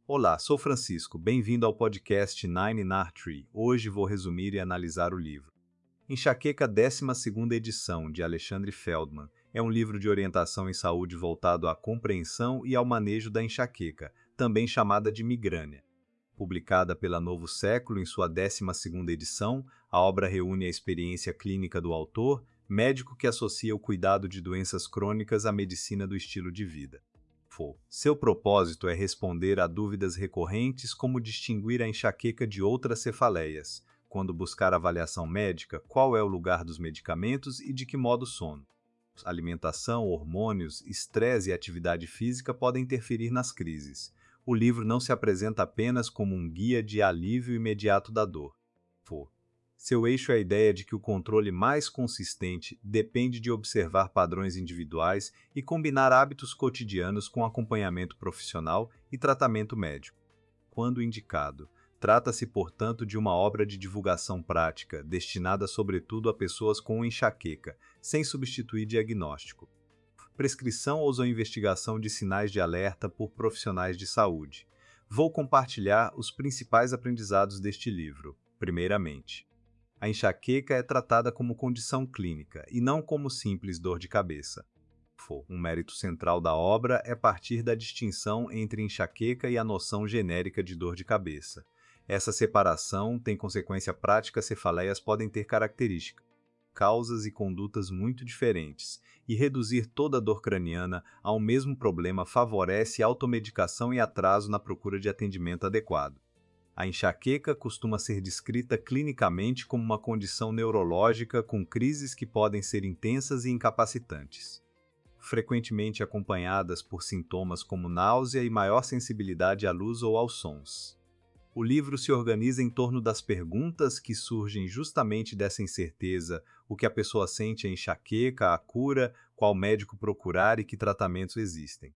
Olá, sou Francisco. Bem-vindo ao podcast Nine in Artery. Hoje vou resumir e analisar o livro. Enxaqueca 12ª edição, de Alexandre Feldman, é um livro de orientação em saúde voltado à compreensão e ao manejo da enxaqueca, também chamada de migrânia. Publicada pela Novo Século em sua 12ª edição, a obra reúne a experiência clínica do autor, médico que associa o cuidado de doenças crônicas à medicina do estilo de vida. Seu propósito é responder a dúvidas recorrentes como distinguir a enxaqueca de outras cefaleias, quando buscar avaliação médica, qual é o lugar dos medicamentos e de que modo o sono. Alimentação, hormônios, estresse e atividade física podem interferir nas crises. O livro não se apresenta apenas como um guia de alívio imediato da dor. Seu eixo é a ideia de que o controle mais consistente depende de observar padrões individuais e combinar hábitos cotidianos com acompanhamento profissional e tratamento médico. Quando indicado, trata-se, portanto, de uma obra de divulgação prática, destinada sobretudo a pessoas com enxaqueca, sem substituir diagnóstico. Prescrição ou investigação de sinais de alerta por profissionais de saúde. Vou compartilhar os principais aprendizados deste livro. Primeiramente, a enxaqueca é tratada como condição clínica e não como simples dor de cabeça. Um mérito central da obra é partir da distinção entre enxaqueca e a noção genérica de dor de cabeça. Essa separação tem consequência prática. Cefaleias podem ter características, causas e condutas muito diferentes, e reduzir toda a dor craniana a um mesmo problema favorece automedicação e atraso na procura de atendimento adequado. A enxaqueca costuma ser descrita clinicamente como uma condição neurológica com crises que podem ser intensas e incapacitantes, frequentemente acompanhadas por sintomas como náusea e maior sensibilidade à luz ou aos sons. O livro se organiza em torno das perguntas que surgem justamente dessa incerteza: o que a pessoa sente é enxaqueca, a cura, qual médico procurar e que tratamentos existem.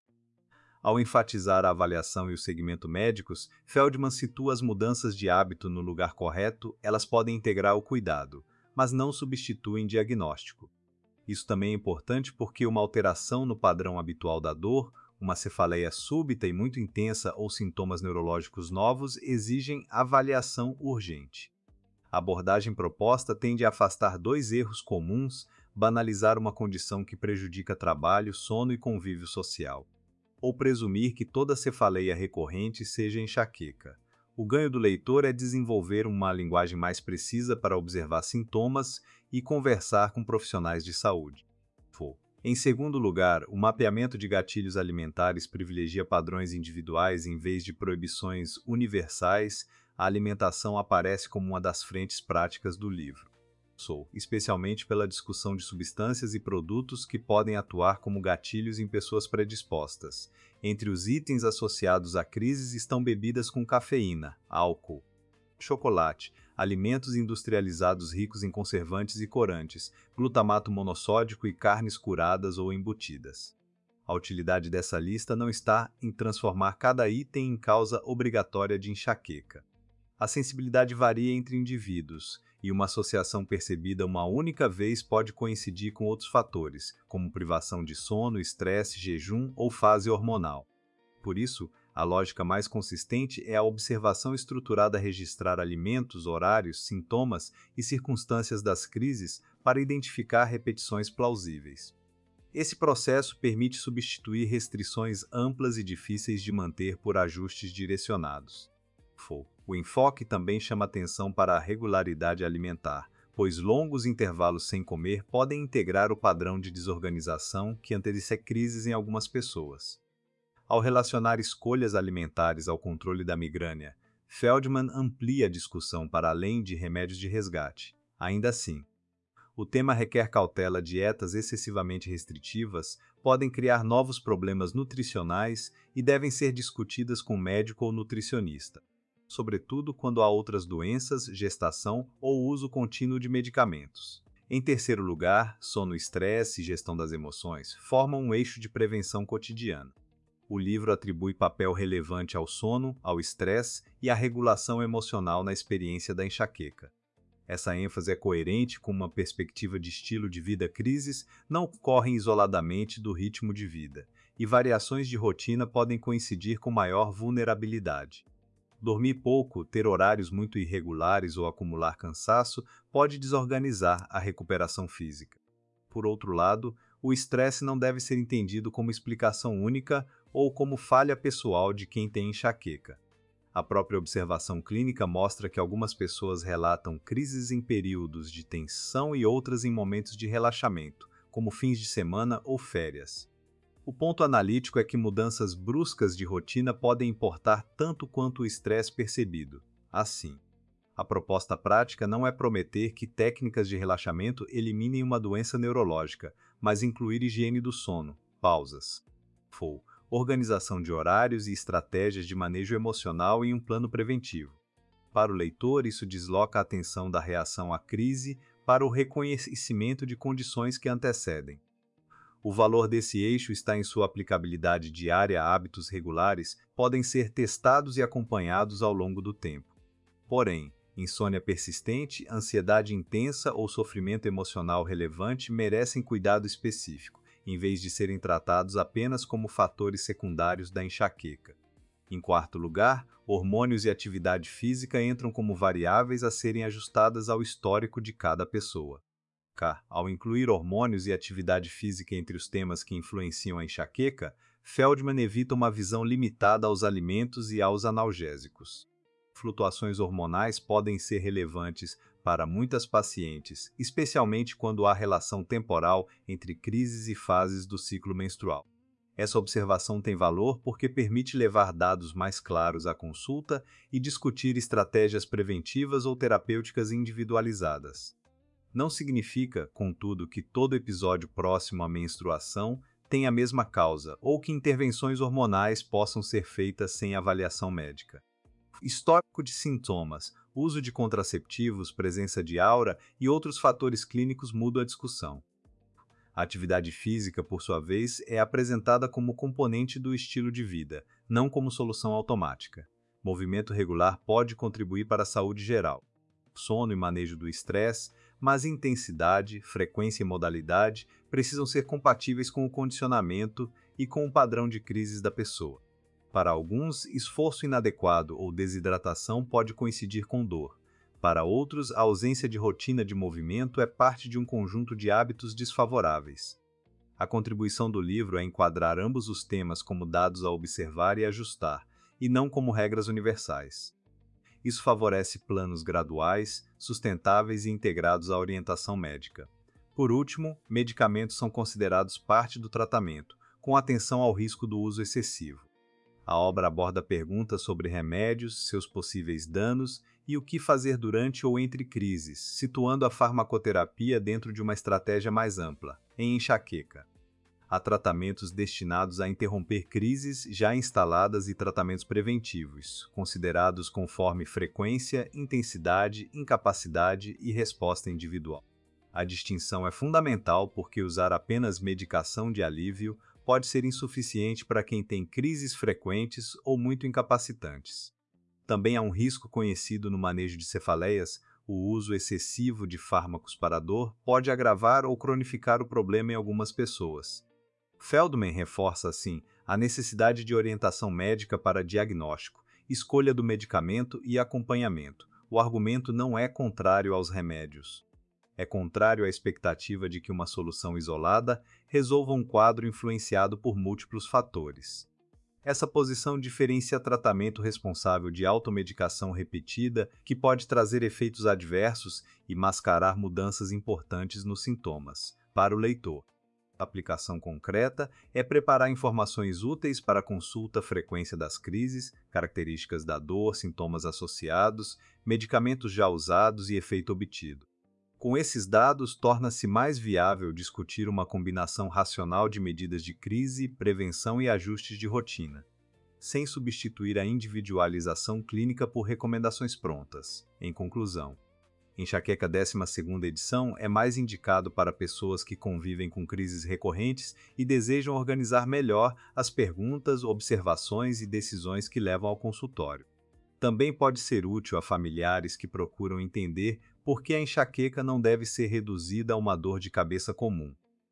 Ao enfatizar a avaliação e o segmento médicos, Feldman situa as mudanças de hábito no lugar correto. Elas podem integrar o cuidado, mas não substituem diagnóstico. Isso também é importante porque uma alteração no padrão habitual da dor, uma cefaleia súbita e muito intensa ou sintomas neurológicos novos exigem avaliação urgente. A abordagem proposta tende a afastar dois erros comuns: banalizar uma condição que prejudica trabalho, sono e convívio social, ou presumir que toda cefaleia recorrente seja enxaqueca. O ganho do leitor é desenvolver uma linguagem mais precisa para observar sintomas e conversar com profissionais de saúde. Em segundo lugar, o mapeamento de gatilhos alimentares privilegia padrões individuais em vez de proibições universais. A alimentação aparece como uma das frentes práticas do livro, especialmente pela discussão de substâncias e produtos que podem atuar como gatilhos em pessoas predispostas. Entre os itens associados a crises estão bebidas com cafeína, álcool, chocolate, alimentos industrializados ricos em conservantes e corantes, glutamato monossódico e carnes curadas ou embutidas. A utilidade dessa lista não está em transformar cada item em causa obrigatória de enxaqueca. A sensibilidade varia entre indivíduos, e uma associação percebida uma única vez pode coincidir com outros fatores, como privação de sono, estresse, jejum ou fase hormonal. Por isso, a lógica mais consistente é a observação estruturada a registrar alimentos, horários, sintomas e circunstâncias das crises para identificar repetições plausíveis. Esse processo permite substituir restrições amplas e difíceis de manter por ajustes direcionados. O enfoque também chama atenção para a regularidade alimentar, pois longos intervalos sem comer podem integrar o padrão de desorganização que antecede crises em algumas pessoas. Ao relacionar escolhas alimentares ao controle da migrânia, Feldman amplia a discussão para além de remédios de resgate. Ainda assim, o tema requer cautela. Dietas excessivamente restritivas podem criar novos problemas nutricionais e devem ser discutidas com médico ou nutricionista, sobretudo quando há outras doenças, gestação ou uso contínuo de medicamentos. Em terceiro lugar, sono, estresse e gestão das emoções formam um eixo de prevenção cotidiana. O livro atribui papel relevante ao sono, ao estresse e à regulação emocional na experiência da enxaqueca. Essa ênfase é coerente com uma perspectiva de estilo de vida. Crises não ocorrem isoladamente do ritmo de vida. e variações de rotina podem coincidir com maior vulnerabilidade. Dormir pouco, ter horários muito irregulares ou acumular cansaço pode desorganizar a recuperação física. Por outro lado, o estresse não deve ser entendido como explicação única ou como falha pessoal de quem tem enxaqueca. A própria observação clínica mostra que algumas pessoas relatam crises em períodos de tensão e outras em momentos de relaxamento, como fins de semana ou férias. O ponto analítico é que mudanças bruscas de rotina podem importar tanto quanto o estresse percebido. Assim, a proposta prática não é prometer que técnicas de relaxamento eliminem uma doença neurológica, mas incluir higiene do sono, pausas, organização de horários e estratégias de manejo emocional e um plano preventivo. Para o leitor, isso desloca a atenção da reação à crise para o reconhecimento de condições que antecedem. O valor desse eixo está em sua aplicabilidade diária a hábitos regulares, podem ser testados e acompanhados ao longo do tempo. Porém, insônia persistente, ansiedade intensa ou sofrimento emocional relevante merecem cuidado específico, em vez de serem tratados apenas como fatores secundários da enxaqueca. Em quarto lugar, hormônios e atividade física entram como variáveis a serem ajustadas ao histórico de cada pessoa. Ao incluir hormônios e atividade física entre os temas que influenciam a enxaqueca, Feldman evita uma visão limitada aos alimentos e aos analgésicos. Flutuações hormonais podem ser relevantes para muitas pacientes, especialmente quando há relação temporal entre crises e fases do ciclo menstrual. Essa observação tem valor porque permite levar dados mais claros à consulta e discutir estratégias preventivas ou terapêuticas individualizadas. Não significa, contudo, que todo episódio próximo à menstruação tenha a mesma causa ou que intervenções hormonais possam ser feitas sem avaliação médica. Histórico de sintomas, uso de contraceptivos, presença de aura e outros fatores clínicos mudam a discussão. A atividade física, por sua vez, é apresentada como componente do estilo de vida, não como solução automática. Movimento regular pode contribuir para a saúde geral. Sono e manejo do estresse, mas intensidade, frequência e modalidade precisam ser compatíveis com o condicionamento e com o padrão de crises da pessoa. Para alguns, esforço inadequado ou desidratação pode coincidir com dor. Para outros, a ausência de rotina de movimento é parte de um conjunto de hábitos desfavoráveis. A contribuição do livro é enquadrar ambos os temas como dados a observar e ajustar, e não como regras universais. Isso favorece planos graduais, sustentáveis e integrados à orientação médica. Por último, medicamentos são considerados parte do tratamento, com atenção ao risco do uso excessivo. A obra aborda perguntas sobre remédios, seus possíveis danos e o que fazer durante ou entre crises, situando a farmacoterapia dentro de uma estratégia mais ampla, em enxaqueca. Há tratamentos destinados a interromper crises já instaladas e tratamentos preventivos, considerados conforme frequência, intensidade, incapacidade e resposta individual. A distinção é fundamental porque usar apenas medicação de alívio pode ser insuficiente para quem tem crises frequentes ou muito incapacitantes. Também há um risco conhecido no manejo de cefaleias. O uso excessivo de fármacos para dor pode agravar ou cronificar o problema em algumas pessoas. Feldman reforça, assim, a necessidade de orientação médica para diagnóstico, escolha do medicamento e acompanhamento. O argumento não é contrário aos remédios. É contrário à expectativa de que uma solução isolada resolva um quadro influenciado por múltiplos fatores. Essa posição diferencia tratamento responsável de automedicação repetida, que pode trazer efeitos adversos e mascarar mudanças importantes nos sintomas, para o leitor. A aplicação concreta é preparar informações úteis para a consulta, frequência das crises, características da dor, sintomas associados, medicamentos já usados e efeito obtido. Com esses dados, torna-se mais viável discutir uma combinação racional de medidas de crise, prevenção e ajustes de rotina, sem substituir a individualização clínica por recomendações prontas. Em conclusão, Enxaqueca 12ª edição é mais indicado para pessoas que convivem com crises recorrentes e desejam organizar melhor as perguntas, observações e decisões que levam ao consultório. Também pode ser útil a familiares que procuram entender por que a enxaqueca não deve ser reduzida a uma dor de cabeça comum.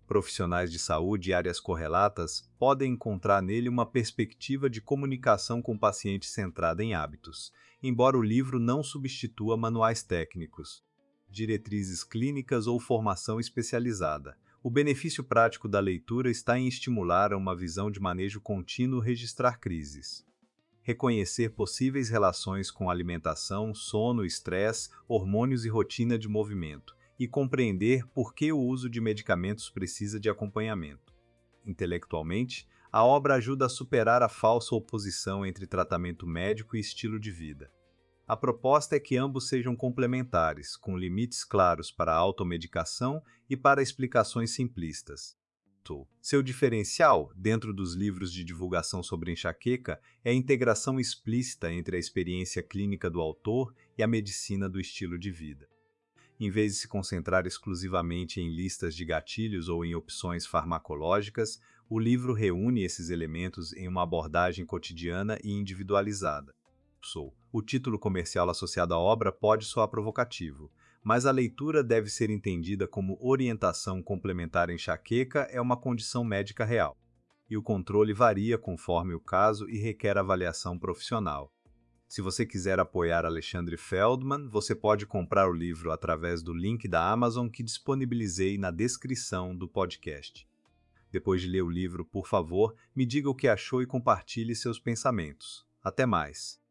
Profissionais de saúde e áreas correlatas podem encontrar nele uma perspectiva de comunicação com o paciente centrada em hábitos, embora o livro não substitua manuais técnicos, diretrizes clínicas ou formação especializada. O benefício prático da leitura está em estimular uma visão de manejo contínuo e registrar crises. Reconhecer possíveis relações com alimentação, sono, estresse, hormônios e rotina de movimento, e compreender por que o uso de medicamentos precisa de acompanhamento. Intelectualmente, a obra ajuda a superar a falsa oposição entre tratamento médico e estilo de vida. A proposta é que ambos sejam complementares, com limites claros para a automedicação e para explicações simplistas. Seu diferencial, dentro dos livros de divulgação sobre enxaqueca, é a integração explícita entre a experiência clínica do autor e a medicina do estilo de vida. Em vez de se concentrar exclusivamente em listas de gatilhos ou em opções farmacológicas, o livro reúne esses elementos em uma abordagem cotidiana e individualizada. O título comercial associado à obra pode soar provocativo, mas a leitura deve ser entendida como orientação complementar à enxaqueca é uma condição médica real, e o controle varia conforme o caso e requer avaliação profissional. Se você quiser apoiar Alexandre Feldman, você pode comprar o livro através do link da Amazon que disponibilizei na descrição do podcast. Depois de ler o livro, por favor, me diga o que achou e compartilhe seus pensamentos. Até mais!